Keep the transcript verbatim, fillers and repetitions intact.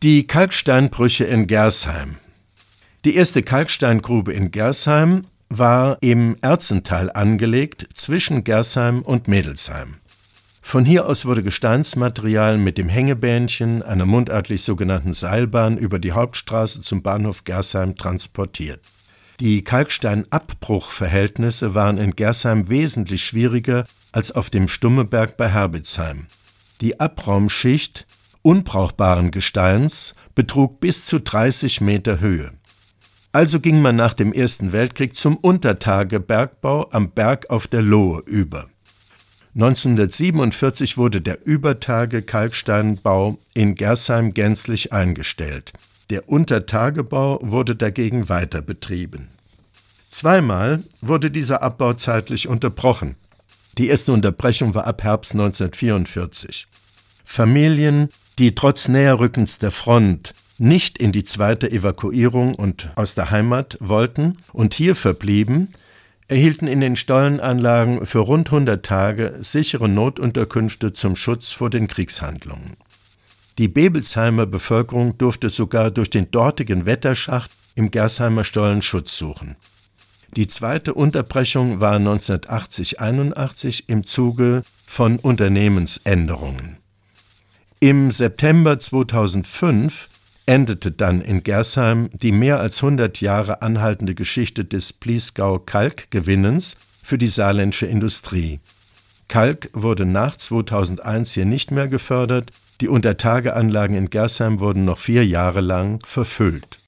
Die Kalksteinbrüche in Gersheim. Die erste Kalksteingrube in Gersheim war im Erzental angelegt, zwischen Gersheim und Mädelsheim. Von hier aus wurde Gesteinsmaterial mit dem Hängebähnchen, einer mundartlich sogenannten Seilbahn, über die Hauptstraße zum Bahnhof Gersheim transportiert. Die Kalksteinabbruchverhältnisse waren in Gersheim wesentlich schwieriger als auf dem Stummeberg bei Herbitzheim. Die Abraumschicht unbrauchbaren Gesteins betrug bis zu dreißig Meter Höhe. Also ging man nach dem Ersten Weltkrieg zum Untertagebergbau am Berg auf der Lohe über. neunzehnhundertsiebenundvierzig wurde der Übertage-Kalksteinbau in Gersheim gänzlich eingestellt. Der Untertagebau wurde dagegen weiter betrieben. Zweimal wurde dieser Abbau zeitlich unterbrochen. Die erste Unterbrechung war ab Herbst neunzehnhundertvierundvierzig. Familien, die trotz Näherrückens der Front nicht in die zweite Evakuierung und aus der Heimat wollten und hier verblieben, erhielten in den Stollenanlagen für rund hundert Tage sichere Notunterkünfte zum Schutz vor den Kriegshandlungen. Die Bebelsheimer Bevölkerung durfte sogar durch den dortigen Wetterschacht im Gersheimer Stollen Schutz suchen. Die zweite Unterbrechung war neunzehnhundertachtzig einundachtzig im Zuge von Unternehmensänderungen. Im September zweitausendfünf endete dann in Gersheim die mehr als hundert Jahre anhaltende Geschichte des Bliesgau-Kalkgewinnens für die saarländische Industrie. Kalk wurde nach zweitausendeins hier nicht mehr gefördert, die Untertageanlagen in Gersheim wurden noch vier Jahre lang verfüllt.